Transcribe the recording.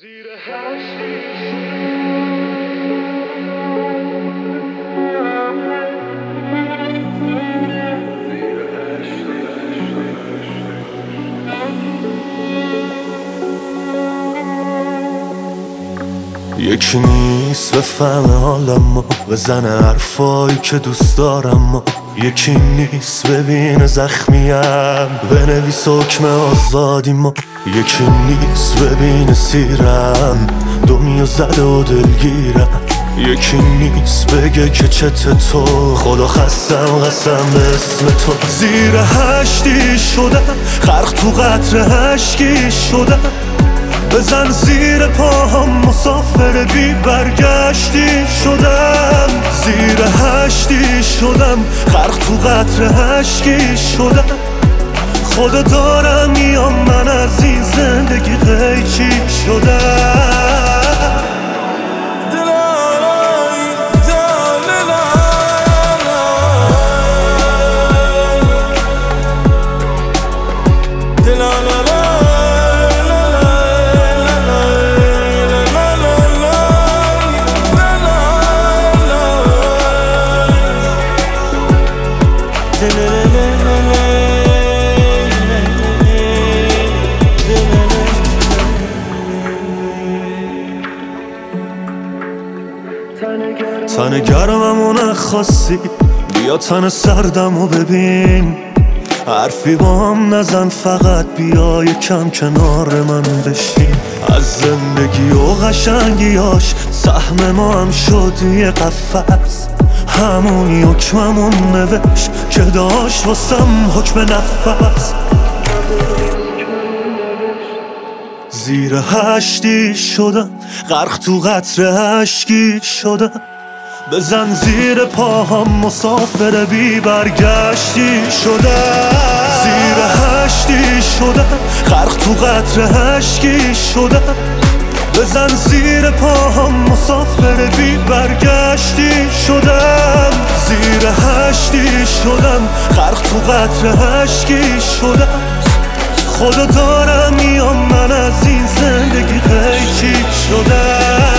یکی نیست بفهمه حالمو، بزنه حرفایی که دوست دارم. یکی نیست ببینه زخمیم، بنویس حکم آزادیمو. یکی نیست ببینه سیرم، دنیا زده و دلگیرم. یکی نیست بگه که چته تو، خدا خستم قسم به اسم تو. زیر هشتی شدم، غرق تو قطره اشکی شدم. بزن زیر پاهم، مسافر بی برگشتی شدم. زیر هشتی شدم، غرق تو قطره اشکی شدم. خدا دارم میام، من از این زندگی قیچی شدم. تن گرمم و نخواستی، بیا تن سردم و ببین. حرفی با هم نزن، فقط بیا یکم کنار من بشین. از زندگی و قشنگیاش سهم ما هم شد یه قفس. همونی حکممون نوشت که داشت واسم حکم نفس. زیر هشتی شدم، غرق تو قطره اشکی شدم. بزن زیر پاهم، مسافر بی برگشتی شدم. زیر هشتی شدم، غرق تو قطره اشکی شدم. بزن زیر پاهم، مسافر بی برگشتی شدم. زیر هشتی شدم، غرق تو قطره اشکی شدم. خدا دارم میام، من از این زندگی قیچی شدم.